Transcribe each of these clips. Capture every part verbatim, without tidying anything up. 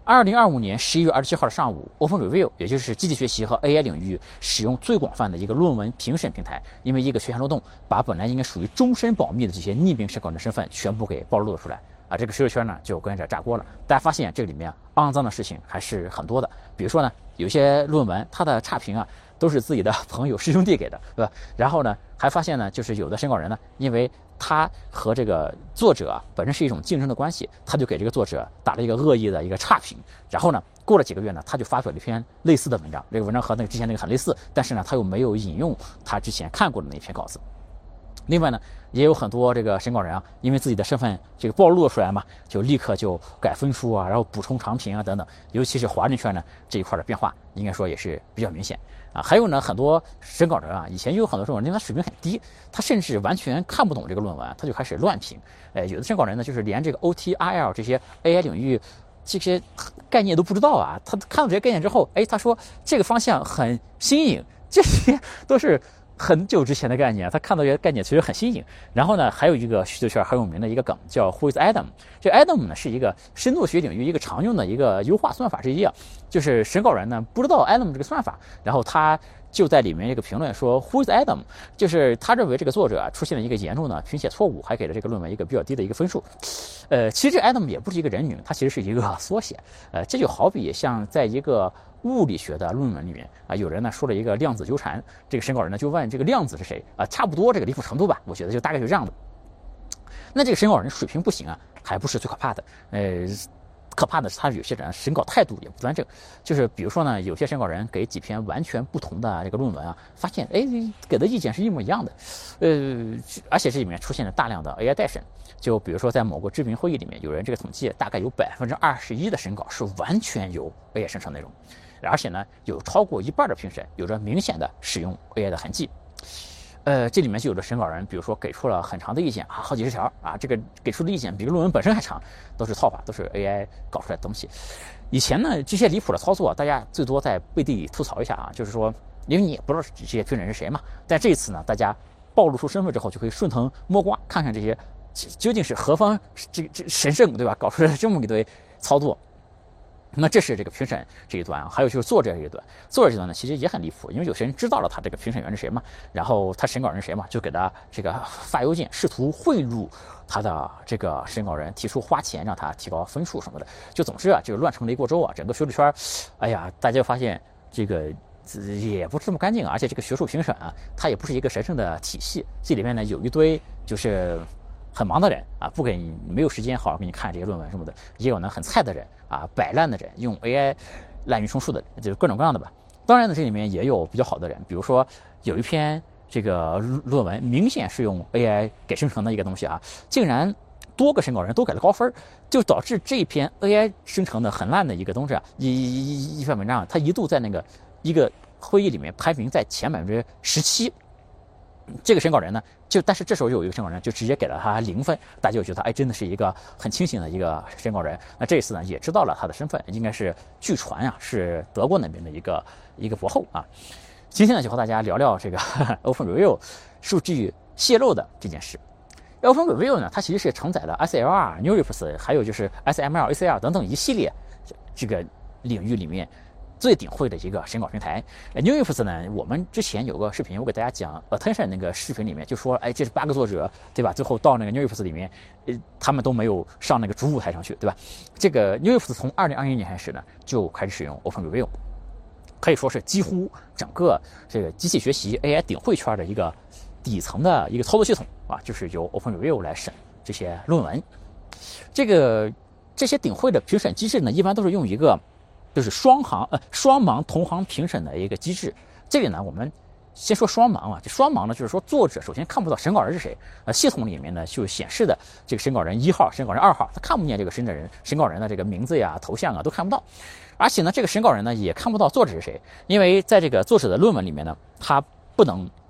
二零二五年十一月二十七号的上午 ，OpenReview 也就是机器学习和 A I 领域使用最广泛的一个论文评审平台，因为一个权限漏洞，把本来应该属于终身保密的这些匿名审稿人的身份全部给暴露了出来。啊，这个学术圈呢就跟着炸锅了。大家发现这个里面肮脏的事情还是很多的，比如说呢，有些论文它的差评啊都是自己的朋友师兄弟给的，对吧？然后呢，还发现呢，就是有的审稿人呢，因为他和这个作者啊本身是一种竞争的关系，他就给这个作者打了一个恶意的一个差评。然后呢，过了几个月呢，他就发表了一篇类似的文章，这个文章和那个之前那个很类似，但是呢，他又没有引用他之前看过的那篇稿子。另外呢，也有很多这个审稿人啊，因为自己的身份这个暴露出来嘛，就立刻就改分数啊，然后补充长评啊等等。尤其是华人圈呢这一块的变化，应该说也是比较明显啊。还有呢，很多审稿人啊，以前就有很多审稿人，因为他水平很低，他甚至完全看不懂这个论文，他就开始乱评。哎，有的审稿人呢，就是连这个 O T R L 这些 A I 领域这些概念都不知道啊。他看到这些概念之后，哎，他说这个方向很新颖，这些都是很久之前的概念，他看到这些概念其实很新颖。然后呢，还有一个学术圈很有名的一个梗叫 Who is Adam？ 这 Adam 呢是一个深度学领域一个常用的一个优化算法之一啊。就是审稿人呢不知道 Adam 这个算法，然后他就在里面一个评论说 Who is Adam？ 就是他认为这个作者啊出现了一个严重的评写错误，还给了这个论文一个比较低的一个分数。呃，其实这 Adam 也不是一个人名，它其实是一个缩写。呃，这就好比像在一个物理学的论文里面啊，有人呢说了一个量子纠缠，这个审稿人呢就问这个量子是谁啊，差不多这个离谱程度吧，我觉得就大概是这样的。那这个审稿人水平不行啊，还不是最可怕的，呃。可怕的是，他有些人审稿态度也不端正，就是比如说呢，有些审稿人给几篇完全不同的这个论文啊，发现哎给的意见是一模一样的，呃，而且这里面出现了大量的 A I 代审。就比如说在某个知名会议里面，有人这个统计，大概有百分之二十一的审稿是完全由 A I 生成内容，而且呢，有超过一半的评审有着明显的使用 A I 的痕迹。呃，这里面就有的审稿人，比如说给出了很长的意见啊，好几十条啊，这个给出的意见比论文本身还长，都是套法，都是 A I 搞出来的东西。以前呢，这些离谱的操作，大家最多在背地里吐槽一下啊，就是说，因为你也不知道这些评审是谁嘛。但这一次呢，大家暴露出身份之后，就可以顺藤摸瓜，看看这些究竟是何方这这神圣，对吧？搞出来这么一堆操作。那这是这个评审这一端啊，还有就是作者这一端。作者这端呢，其实也很离谱，因为有些人知道了他这个评审员是谁嘛，然后他审稿人是谁嘛，就给他这个发邮件，试图贿赂他的这个审稿人，提出花钱让他提高分数什么的。就总之啊，这个乱成了一锅粥啊，整个学术圈，哎呀，大家发现这个也不是这么干净啊，而且这个学术评审啊，它也不是一个神圣的体系，这里面呢有一堆就是很忙的人啊，不给你没有时间好好给你看这些论文什么的，也有呢很菜的人啊，摆烂的人，用 A I 滥竽充数的，就是各种各样的吧。当然呢，这里面也有比较好的人，比如说有一篇这个论文明显是用 A I 给生成的一个东西啊，竟然多个审稿人都给了高分，就导致这篇 A I 生成的很烂的一个东西啊，一一一篇文章，它一度在那个一个会议里面排名在前百分之十七。这个审稿人呢，就但是这时候有一个审稿人就直接给了他零分，大家就觉得哎，真的是一个很清醒的一个审稿人。那这一次呢，也知道了他的身份，应该是据传啊是德国那边的一个一个博后啊。今天呢，就和大家聊聊这个OpenReview 数据泄露的这件事。OpenReview 呢，它其实是承载了 S L R、NeurIPS 还有就是 S M L、A C R 等等一系列这个领域里面最顶会的一个审稿平台。NeurIPS 呢，我们之前有个视频，我给大家讲 Attention 那个视频里面就说，哎，这是八个作者，对吧？最后到那个 NeurIPS 里面，呃，他们都没有上那个主舞台上去，对吧？这个 NeurIPS 从二零二一年开始呢，就开始使用 OpenReview， 可以说是几乎整个这个机器学习 A I 顶会圈的一个底层的一个操作系统啊，就是由 OpenReview 来审这些论文。这个这些顶会的评审机制呢，一般都是用一个就是双行呃双盲同行评审的一个机制。这里呢，我们先说双盲啊，这双盲呢，就是说作者首先看不到审稿人是谁，呃，系统里面呢就显示的这个审稿人一号、审稿人二号，他看不见这个审稿人审稿人的这个名字呀、头像啊都看不到。而且呢，这个审稿人呢也看不到作者是谁，因为在这个作者的论文里面呢，他不能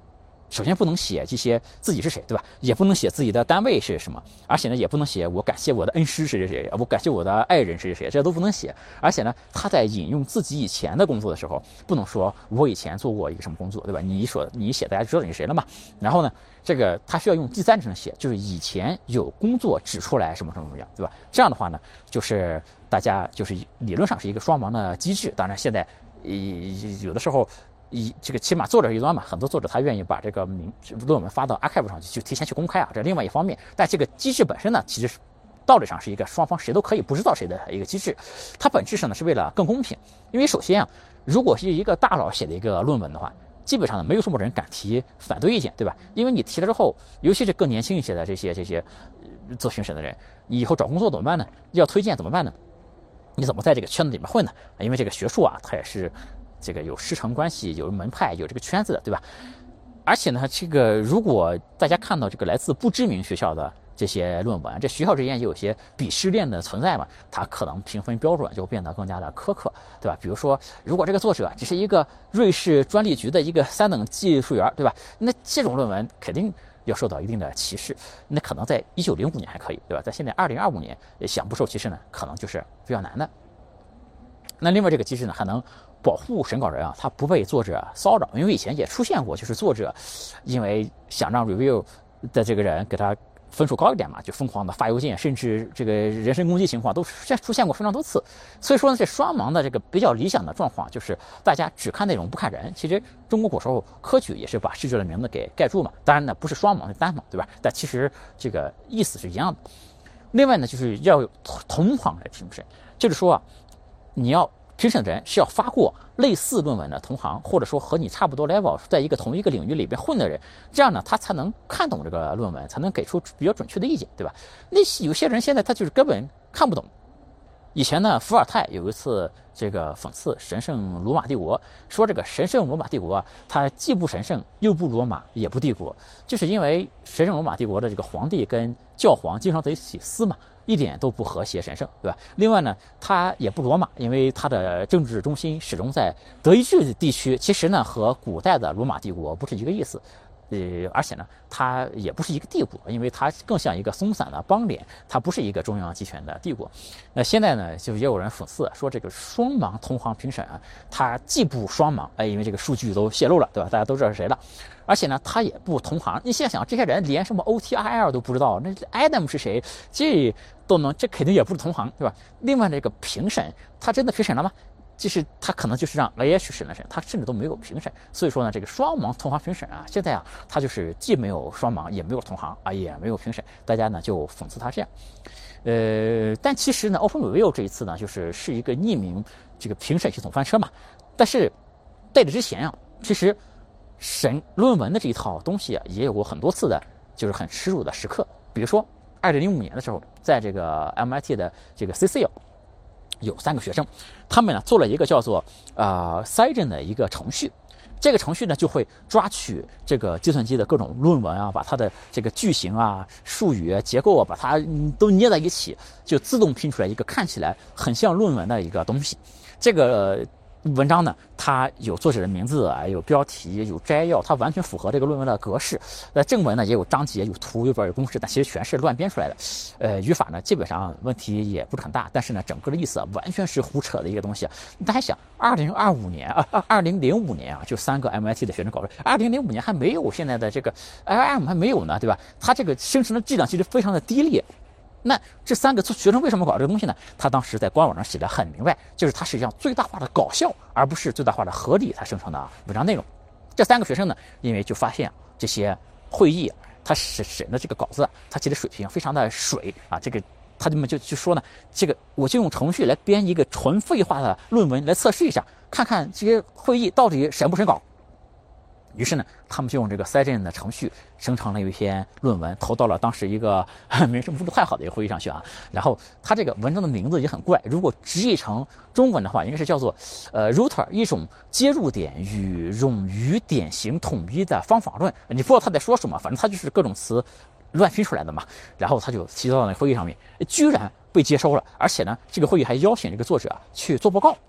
首先不能写这些自己是谁，对吧？也不能写自己的单位是什么，而且呢，也不能写我感谢我的恩师是谁谁，我感谢我的爱人是谁谁，这都不能写。而且呢，他在引用自己以前的工作的时候，不能说我以前做过一个什么工作，对吧？你说你写，大家知道你是谁了嘛？然后呢，这个他需要用第三人称写，就是以前有工作指出来什么什么什么样，对吧？这样的话呢，就是大家就是理论上是一个双盲的机制。当然，现在呃有的时候。以这个起码作者一端嘛，很多作者他愿意把这个名论文发到 archive 上去，就提前去公开啊，这另外一方面。但这个机制本身呢，其实是道理上是一个双方谁都可以不知道谁的一个机制，它本质上呢是为了更公平。因为首先啊，如果是一个大佬写的一个论文的话，基本上呢没有什么人敢提反对意见，对吧？因为你提了之后，尤其是更年轻一些的这些这些做评审的人，你以后找工作怎么办呢？要推荐怎么办呢？你怎么在这个圈子里面混呢？因为这个学术啊，它也是。这个有师承关系，有门派，有这个圈子的，对吧？而且呢，这个如果大家看到这个来自不知名学校的这些论文，这学校之间也有些鄙视链的存在嘛，它可能评分标准就变得更加的苛刻，对吧？比如说，如果这个作者只是一个瑞士专利局的一个三等技术员，对吧？那这种论文肯定要受到一定的歧视。那可能在一九零五年还可以，对吧？在现在二零二五年，想不受歧视呢，可能就是比较难的。那另外这个机制呢，还能保护审稿人啊，他不被作者骚扰，因为以前也出现过，就是作者因为想让 review 的这个人给他分数高一点嘛，就疯狂的发邮件，甚至这个人身攻击情况都出现过非常多次。所以说呢，这双盲的这个比较理想的状况就是大家只看内容不看人。其实中国古时候科举也是把试卷的名字给盖住嘛，当然呢不是双盲是单盲，对吧？但其实这个意思是一样的。另外呢，就是要有同行来评审，就是说啊。你要评审的人是要发过类似论文的同行，或者说和你差不多 level， 在一个同一个领域里边混的人，这样呢，他才能看懂这个论文，才能给出比较准确的意见，对吧？那有些人现在他就是根本看不懂。以前呢，伏尔泰有一次这个讽刺神圣罗马帝国，说这个神圣罗马帝国啊，它既不神圣，又不罗马，也不帝国，就是因为神圣罗马帝国的这个皇帝跟教皇经常在一起撕嘛。一点都不和谐神圣，对吧？另外呢，它也不罗马，因为它的政治中心始终在德意志地区，其实呢和古代的罗马帝国不是一个意思。呃，而且呢，它也不是一个帝国，因为它更像一个松散的邦联，它不是一个中央集权的帝国。那现在呢，就也有人讽刺说，这个双盲同行评审啊，它既不双盲，哎，因为这个数据都泄露了，对吧？大家都知道是谁了。而且呢，他也不同行。你现在想，这些人连什么 O T R L 都不知道，那 Adam 是谁？这都能，这肯定也不是同行，对吧？另外，这个评审，他真的评审了吗？就是他可能就是让 A I 去审了审，他甚至都没有评审。所以说呢，这个双盲同行评审啊，现在啊，他就是既没有双盲，也没有同行啊，也没有评审，大家呢就讽刺他这样。呃，但其实呢 ，Open Review 这一次呢，就是是一个匿名这个评审系统翻车嘛。但是在这之前啊，其实审论文的这一套东西啊，也有过很多次的，就是很耻辱的时刻。比如说，二零零五年的时候，在这个 M I T 的这个 C C L。有三个学生，他们呢做了一个叫做呃 Seigen 的一个程序，这个程序呢就会抓取这个计算机的各种论文啊，把它的这个句型啊、术语啊、结构啊，把它都捏在一起，就自动拼出来一个看起来很像论文的一个东西。这个文章呢，它有作者的名字啊，有标题，有摘要，它完全符合这个论文的格式。呃，正文呢也有章节、有图、有表、有公式，但其实全是乱编出来的。呃，语法呢基本上问题也不是很大，但是呢，整个的意思啊完全是胡扯的一个东西。大家想，二零二五年啊，二零零五年啊，就三个 M I T 的学生搞的，二零零五年还没有现在的这个 L L M 还没有呢，对吧？它这个生成的质量其实非常的低劣。那这三个学生为什么搞这个东西呢？他当时在官网上写的很明白，就是它实际上最大化的搞笑，而不是最大化的合理才生成的文章内容。这三个学生呢，因为就发现这些会议他审审的这个稿子，他其实水平非常的水啊，这个他们就就说呢，这个我就用程序来编一个纯废话的论文来测试一下，看看这些会议到底审不审稿。于是呢，他们就用这个 Seigen 的程序生成了一篇论文，投到了当时一个名声不是太好的一个会议上去啊。然后他这个文章的名字也很怪，如果直译成中文的话，应该是叫做呃 router 一种接入点与冗余典型统一的方法论。你不知道他在说什么，反正他就是各种词乱拼出来的嘛。然后他就提到了那会议上面，居然被接收了，而且呢，这个会议还邀请这个作者去做报告。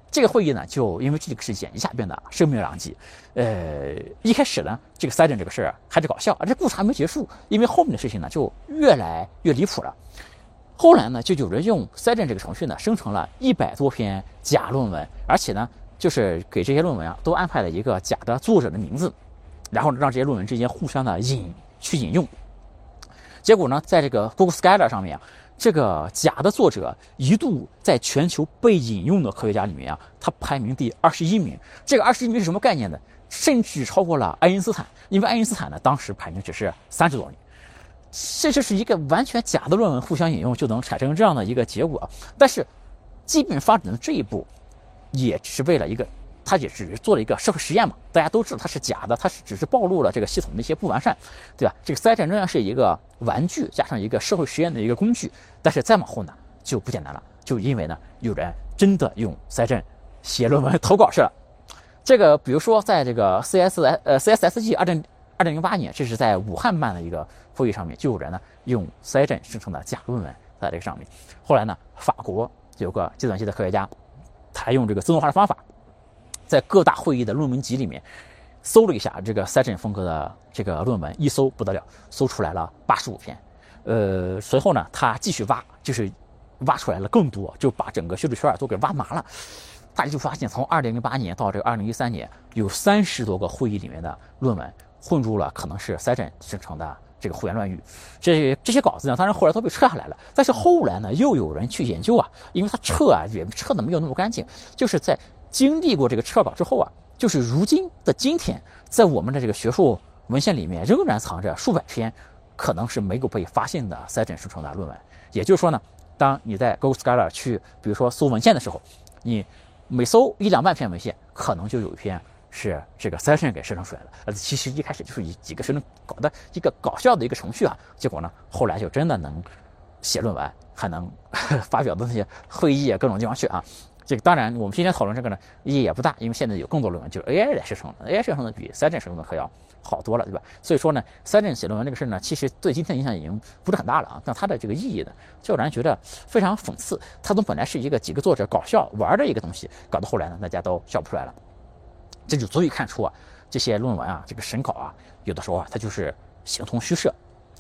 这个会议呢，就因为这个事件一下变得声名狼藉。呃，一开始呢，这个 Siden 这个事儿还是搞笑，这故事还没结束，因为后面的事情呢就越来越离谱了。后来呢，就有人用 Siden 这个程序呢，生成了一百多篇假论文，而且呢，就是给这些论文啊都安排了一个假的作者的名字，然后让这些论文之间互相的引去引用。结果呢，在这个 Google Scholar 上面啊，这个假的作者一度在全球被引用的科学家里面啊，他排名第二十一名。这个二十一名是什么概念呢？甚至超过了爱因斯坦，因为爱因斯坦呢当时排名只是三十多名。这就是一个完全假的论文互相引用就能产生这样的一个结果。但是，即便发展到这一步，也只是为了一个，他也只是做了一个社会实验嘛。大家都知道它是假的，它是只是暴露了这个系统的一些不完善，对吧？这个 Siden 仍然是一个玩具加上一个社会实验的一个工具。但是再往后呢，就不简单了，就因为呢，有人真的用 Siden 写论文投稿去了。这个比如说，在这个 C S 呃 C S S G 二零二零零八年，这是在武汉办的一个会议上面，就有人呢用 Siden 生成的假论文在这个上面。后来呢，法国有个计算机的科学家，他用这个自动化的方法，在各大会议的论文集里面搜了一下这个 Siden 风格的这个论文，一搜不得了，搜出来了八十五篇。呃，随后呢，他继续挖，就是挖出来了更多，就把整个学术圈都给挖麻了。大家就发现，从二零零八年到这个二零一三年，有三十多个会议里面的论文混入了可能是 Siden 生成的这个胡言乱语。这这些稿子呢，当然后来都被撤下来了。但是后来呢，又有人去研究啊，因为他撤啊也撤的没有那么干净，就是在经历过这个撤稿之后啊，就是如今的今天，在我们的这个学术文献里面，仍然藏着数百篇可能是没有被发现的 Siden 生成的论文。也就是说呢，当你在 Google Scholar 去，比如说搜文献的时候，你每搜一两万篇文献，可能就有一篇是这个 Siden 给生成出来的。呃，其实一开始就是以几个学生搞的一个搞笑的一个程序啊，结果呢，后来就真的能写论文，还能发表到那些会议啊各种地方去啊。这个当然，我们今天讨论这个呢，意义也不大，因为现在有更多论文就是 A I 来生成的 ，A I 生成的比 Siden 生成的可要好多了，对吧？所以说呢 ，Siden 写论文这个事呢，其实对今天的影响已经不是很大了啊。但它的这个意义呢，就让人觉得非常讽刺。它从本来是一个几个作者搞笑玩的一个东西，搞到后来呢，大家都笑不出来了。这就足以看出啊，这些论文啊，这个审稿啊，有的时候啊，它就是形同虚设。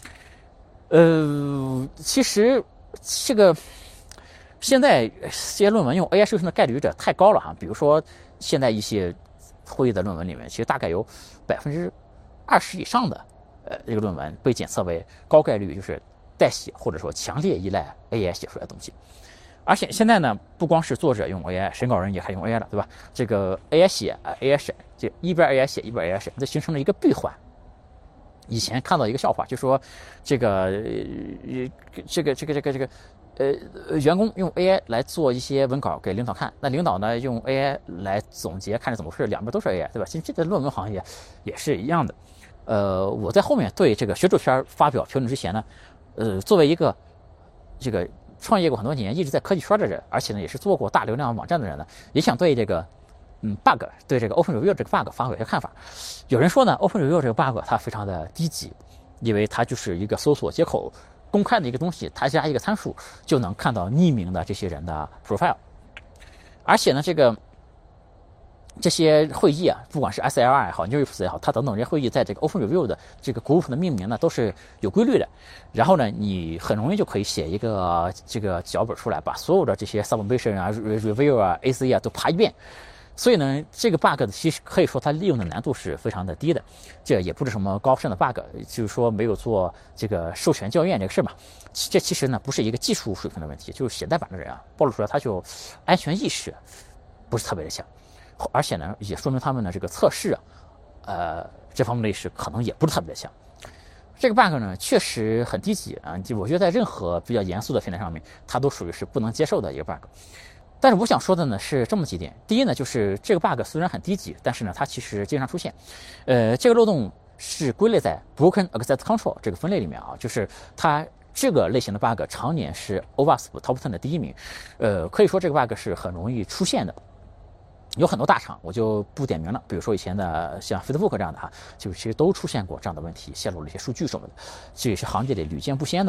呃，其实这个现在这些论文用 A I 生成的概率者太高了哈。比如说，现在一些会议的论文里面，其实大概有百分之二十以上的呃这个论文被检测为高概率就是代写或者说强烈依赖 A I 写出来的东西。而且现在呢，不光是作者用 A I， 审稿人也还用 A I 了，对吧？这个 A I 写啊 ，A I 审，就一边 A I 写一边 A I 审，这形成了一个闭环。以前看到一个笑话，就说这个呃这个这个这个这个呃员工用 A I 来做一些文稿给领导看，那领导呢用 A I 来总结看着怎么回事，两边都是 A I， 对吧？其实这个论文行业也是一样的。呃，我在后面对这个学术圈发表评论之前呢，呃，作为一个这个创业过很多年，一直在科技圈的人，而且呢也是做过大流量网站的人呢，也想对这个嗯 bug 对这个 OpenReview 这个 bug 发表一些看法。有人说呢 ，OpenReview 这个 bug 它非常的低级，因为它就是一个搜索接口公开的一个东西，它加一个参数就能看到匿名的这些人的 profile， 而且呢这个。这些会议啊，不管是 S L R 也好 Neurips 也好，它等等这些会议在这个 OpenReview 的这个 group 的命名呢，都是有规律的。然后呢，你很容易就可以写一个这个脚本出来，把所有的这些 submission 啊、review 啊、A C 啊都爬一遍。所以呢，这个 bug 其实可以说它利用的难度是非常的低的，这也不是什么高深的 bug， 就是说没有做这个授权校验这个事嘛。这其实呢不是一个技术水平的问题，就是写代码的人啊暴露出来他就安全意识不是特别的强。而且呢，也说明他们的这个测试啊，呃，这方面的意识可能也不是特别的强。这个 bug 呢，确实很低级啊，就我觉得在任何比较严肃的平台上面，它都属于是不能接受的一个 bug。但是我想说的呢是这么几点：第一呢，就是这个 bug 虽然很低级，但是呢，它其实经常出现。呃，这个漏洞是归类在 Broken Access Control 这个分类里面啊，就是它。这个类型的 bug 常年是 O W A S P Top 十的第一名，呃，可以说这个 bug 是很容易出现的。有很多大厂，我就不点名了。比如说以前的像 Facebook 这样的哈，就其实都出现过这样的问题，泄露了一些数据什么的，这也是行业里屡见不鲜的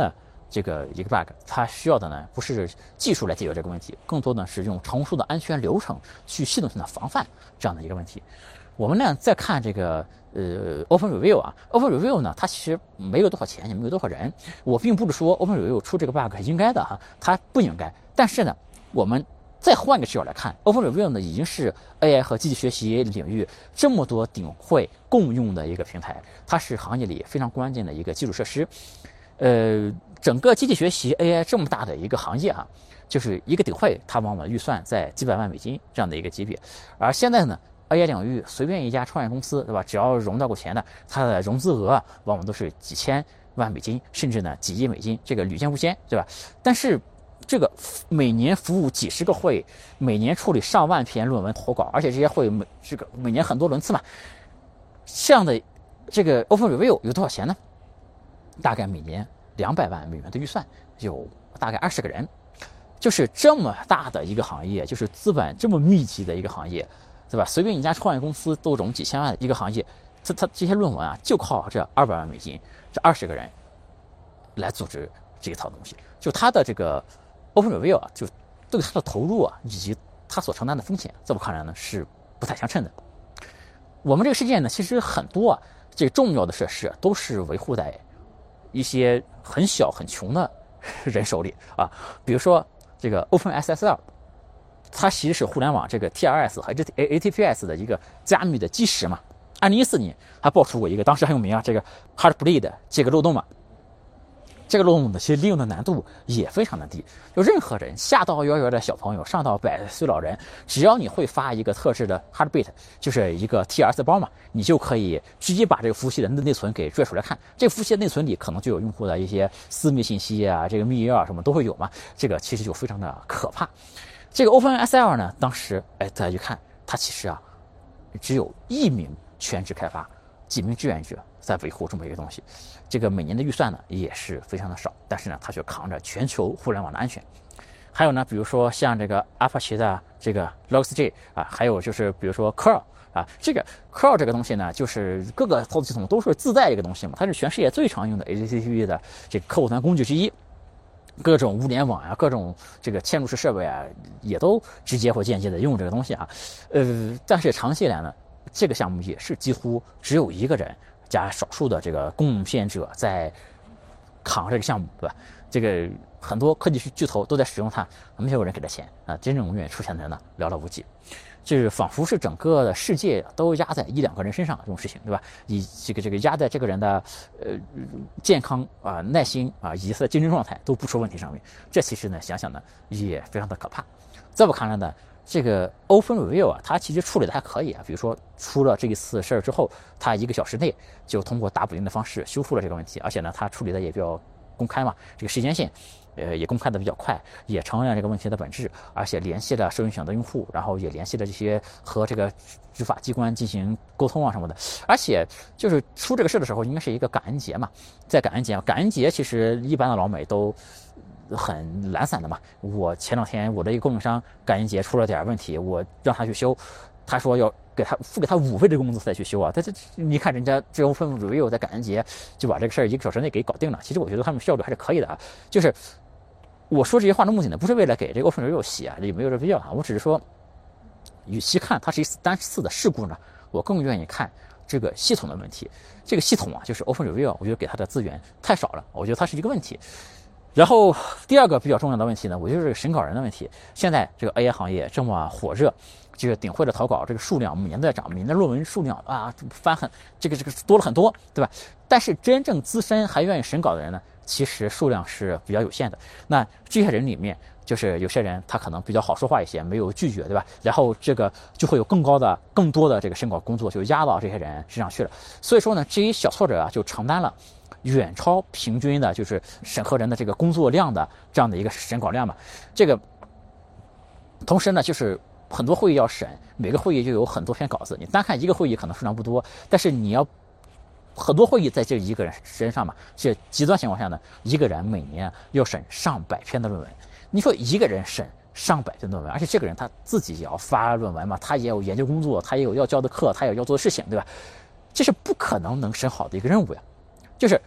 这个一个 bug， 它需要的呢不是技术来解决这个问题，更多的是用成熟的安全流程去系统性的防范这样的一个问题。我们呢再看这个呃 OpenReview 啊 ，OpenReview 呢它其实没有多少钱，也没有多少人。我并不是说 OpenReview 出这个 bug 是应该的哈，它不应该。但是呢，我们再换个视角来看 ，OpenReview 呢已经是 A I 和机器学习领域这么多顶会共用的一个平台，它是行业里非常关键的一个基础设施。呃，整个机器学习 A I 这么大的一个行业啊，就是一个顶会，它往往预算在几百万美金这样的一个级别。而现在呢 ，A I 领域随便一家创业公司，对吧？只要融到过钱的，它的融资额往往都是几千万美金，甚至呢几亿美金，这个屡见不鲜，对吧？但是这个每年服务几十个会，每年处理上万篇论文投稿，而且这些会每这个每年很多轮次嘛，这样的这个 OpenReview 有多少钱呢？大概每年两百万美元的预算，有大概二十个人，就是这么大的一个行业，就是资本这么密集的一个行业，对吧？随便一家创业公司都融几千万的一个行业，它它这些论文啊，就靠这二百万美金，这二十个人来组织这一套东西，就它的这个 OpenReview 啊，就对它的投入啊，以及它所承担的风险，在我看来呢是不太相称的。我们这个世界呢，其实很多啊，这个重要的设施都是维护在一些很小很穷的人手里啊，比如说这个 OpenSSL， 它其实是互联网这个 T L S 和 A T P S 的一个加密的基石嘛。二零一四年还爆出过一个当时很有名啊，这个 Heartbleed 这个漏洞嘛。这个漏洞的其实利用的难度也非常的低，就任何人下到幼儿园的小朋友，上到百岁老人，只要你会发一个特制的 Heartbeat， 就是一个 T L S 包嘛，你就可以直接把这个服务器的内存给拽出来看。这个服务器的内存里可能就有用户的一些私密信息啊，这个密钥啊什么都会有嘛，这个其实就非常的可怕。这个 OpenSSL 呢，当时哎大家一看，它其实啊只有一名全职开发，几名志愿者在维护这么一个东西，这个每年的预算呢也是非常的少，但是呢，它却扛着全球互联网的安全。还有呢，比如说像这个 Apache 的这个 Log4j 啊，还有就是比如说 curl 啊，这个 curl 这个东西呢，就是各个操作系统都是自带一个东西嘛，它是全世界最常用的 H T T P 的这个客户端工具之一。各种物联网啊，各种这个嵌入式设备啊，也都直接或间接的用这个东西啊。呃，但是长期以来呢，这个项目也是几乎只有一个人加少数的这个贡献者在扛这个项目，对吧？这个很多科技巨头都在使用它，没有人给他钱啊，真正永远出现的人呢寥寥无几。就是仿佛是整个的世界都压在一两个人身上这种事情，对吧？以这个这个压在这个人的呃健康啊、耐心啊以及他的竞争状态都不出问题上面，这其实呢想想呢也非常的可怕。在我看来呢，这个 OpenReview 啊，它其实处理的还可以啊。比如说出了这一次事儿之后，它一个小时内就通过打补丁的方式修复了这个问题，而且呢，它处理的也比较公开嘛，这个时间线，呃，也公开的比较快，也承认了这个问题的本质，而且联系了受影响的用户，然后也联系了这些和这个执法机关进行沟通啊什么的。而且就是出这个事的时候，应该是一个感恩节嘛，在感恩节，感恩节其实一般的老美都很懒散的嘛。我前两天我的一个供应商感恩节出了点问题，我让他去修，他说要给他付给他五倍的工资再去修啊。但是你看人家这种分 review 在感恩节就把这个事儿一个小时内给搞定了。其实我觉得他们效率还是可以的啊。就是我说这些话的目的呢，不是为了给这个 OpenReview 洗啊，也没有这必要啊。我只是说，与其看它是一次单次的事故呢，我更愿意看这个系统的问题。这个系统啊，就是 OpenReview， 我觉得给它的资源太少了，我觉得它是一个问题。然后第二个比较重要的问题呢，我觉得是审稿人的问题。现在这个 A I 行业这么火热，这个顶会的投稿这个数量每年都在涨，每年的论文数量啊翻很这个这个多了很多，对吧？但是真正资深还愿意审稿的人呢，其实数量是比较有限的。那这些人里面，就是有些人他可能比较好说话一些，没有拒绝，对吧？然后这个就会有更高的、更多的这个审稿工作就压到这些人身上去了。所以说呢，这一小挫折啊，就承担了远超平均的，就是审核人的这个工作量的这样的一个审稿量嘛。这个同时呢，就是很多会议要审，每个会议就有很多篇稿子。你单看一个会议可能数量不多，但是你要很多会议在这一个人身上嘛，这极端情况下呢，一个人每年要审上百篇的论文。你说一个人审上百篇论文，而且这个人他自己也要发论文嘛，他也有研究工作，他也有要教的课，他也有要做的事情，对吧？这是不可能能审好的一个任务呀。就是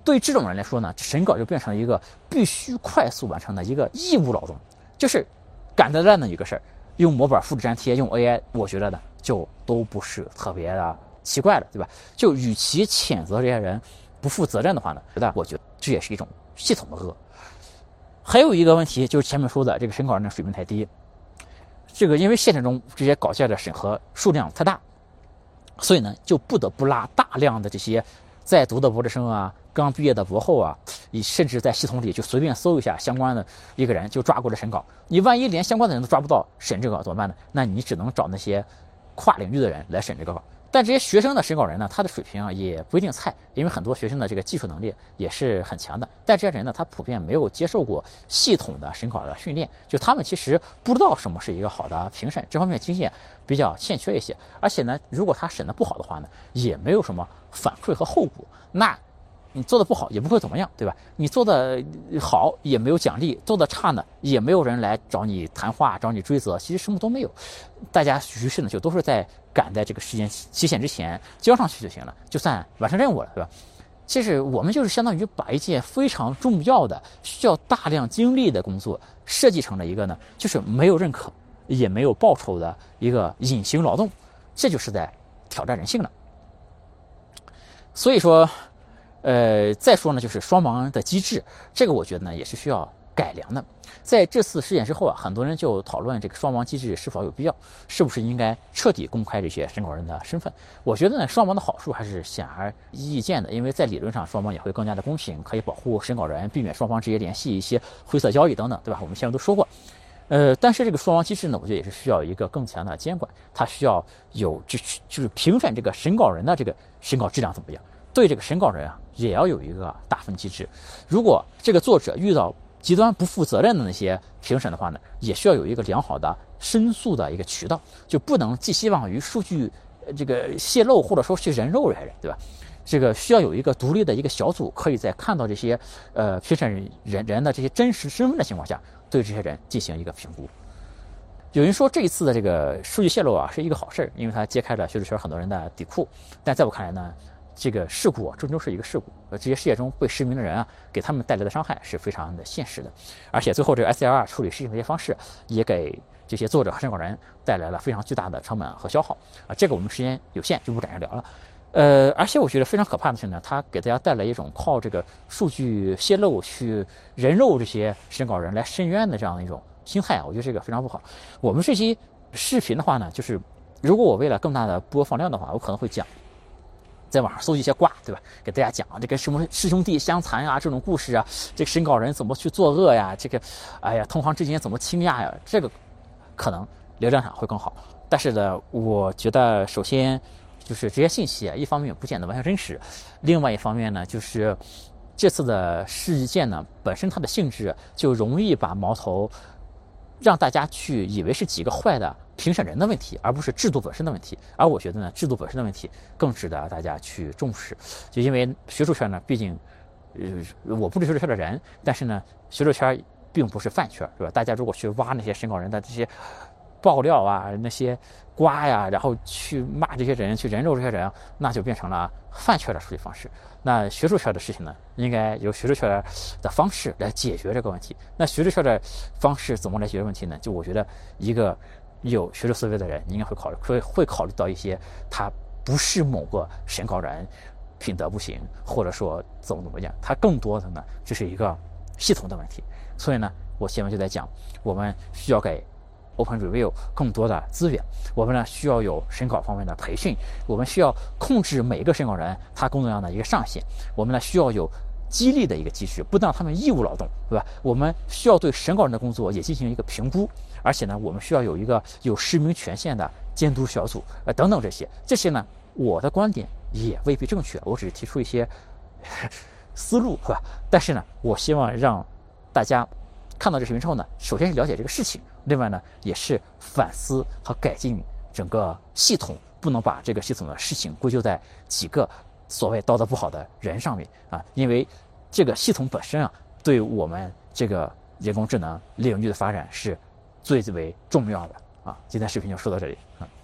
对这种人来说呢，审稿就变成了一个必须快速完成的一个义务劳动，就是赶得烂的一个事儿。用模板复制粘贴，用 A I， 我觉得呢就都不是特别的奇怪了，对吧？就与其谴责这些人不负责任的话呢，觉得我觉得这也是一种系统的恶。还有一个问题就是前面说的这个审稿人的水平太低，这个因为现实中这些稿件的审核数量太大，所以呢就不得不拉大量的这些在读的博士生啊，刚毕业的博后啊，你甚至在系统里就随便搜一下相关的一个人就抓过来审稿。你万一连相关的人都抓不到，审这个怎么办呢？那你只能找那些跨领域的人来审这个稿。但这些学生的审稿人呢，他的水平啊也不一定菜，因为很多学生的这个技术能力也是很强的。但这些人呢，他普遍没有接受过系统的审稿的训练，就他们其实不知道什么是一个好的评审，这方面经验比较欠缺一些。而且呢，如果他审的不好的话呢，也没有什么反馈和后果。那你做的不好也不会怎么样，对吧？你做的好也没有奖励，做的差呢也没有人来找你谈话，找你追责，其实什么都没有。大家于是呢就都是在赶在这个时间期限之前交上去就行了，就算完成任务了，对吧？其实我们就是相当于把一件非常重要的需要大量精力的工作设计成了一个呢就是没有认可也没有报酬的一个隐形劳动，这就是在挑战人性了。所以说呃，再说呢，就是双盲的机制，这个我觉得呢也是需要改良的。在这次事件之后啊，很多人就讨论这个双盲机制是否有必要，是不是应该彻底公开这些审稿人的身份。我觉得呢，双盲的好处还是显而易见的，因为在理论上双盲也会更加的公平，可以保护审稿人，避免双方直接联系一些灰色交易等等，对吧？我们前面都说过。呃，但是这个双盲机制呢，我觉得也是需要一个更强的监管，它需要有就就是评审这个审稿人的这个审稿质量怎么样。对这个审稿人啊，也要有一个打分机制。如果这个作者遇到极端不负责任的那些评审的话呢，也需要有一个良好的申诉的一个渠道，就不能寄希望于数据这个泄露或者说去人肉这些人，对吧？这个需要有一个独立的一个小组，可以在看到这些呃评审人人的这些真实身份的情况下，对这些人进行一个评估。有人说这一次的这个数据泄露啊是一个好事，因为它揭开了学术圈很多人的底裤，但在我看来呢，这个事故啊，终究是一个事故。呃，这些事件中被实名的人啊，给他们带来的伤害是非常的现实的。而且最后这个 S L R 处理事情的一些方式，也给这些作者和审稿人带来了非常巨大的成本和消耗啊。这个我们时间有限，就不展开聊了。呃，而且我觉得非常可怕的是呢，它给大家带来一种靠这个数据泄露去人肉这些审稿人来申冤的这样的一种心态啊，我觉得这个非常不好。我们这期视频的话呢，就是如果我为了更大的播放量的话，我可能会讲。在网上搜集一些瓜，对吧？给大家讲这个什么师兄弟相残啊，这种故事啊，这个审稿人怎么去作恶呀？这个，哎呀，同行之间怎么倾轧呀？这个可能流量上会更好。但是呢，我觉得首先就是这些信息啊，一方面不见得完全真实，另外一方面呢，就是这次的事件呢本身它的性质就容易把矛头让大家去以为是几个坏的评审人的问题，而不是制度本身的问题。而我觉得呢，制度本身的问题更值得大家去重视。就因为学术圈呢，毕竟，呃，我不是学术圈的人，但是呢，学术圈并不是饭圈，对吧？大家如果去挖那些审稿人的这些爆料啊，那些瓜呀，然后去骂这些人，去人肉这些人，那就变成了饭圈的处理方式。那学术圈的事情呢，应该由学术圈的方式来解决这个问题。那学术圈的方式怎么来解决问题呢？就我觉得一个有学术思维的人应该会考虑，会会考虑到一些他不是某个审稿人品德不行，或者说怎么怎么样，他更多的呢这是一个系统的问题。所以呢，我前面就在讲，我们需要给 Open Review 更多的资源，我们呢需要有审稿方面的培训，我们需要控制每一个审稿人他工作量的一个上限，我们呢需要有激励的一个机制，不让他们义务劳动，对吧？我们需要对审稿人的工作也进行一个评估，而且呢，我们需要有一个有实名权限的监督小组，呃，等等这些，这些呢，我的观点也未必正确，我只是提出一些思路，是吧？但是呢，我希望让大家看到这视频之后呢，首先是了解这个事情，另外呢，也是反思和改进整个系统，不能把这个系统的事情归咎在几个所谓道德不好的人上面啊，因为这个系统本身啊，对我们这个人工智能领域的发展是最最为重要的啊。今天视频就说到这里啊。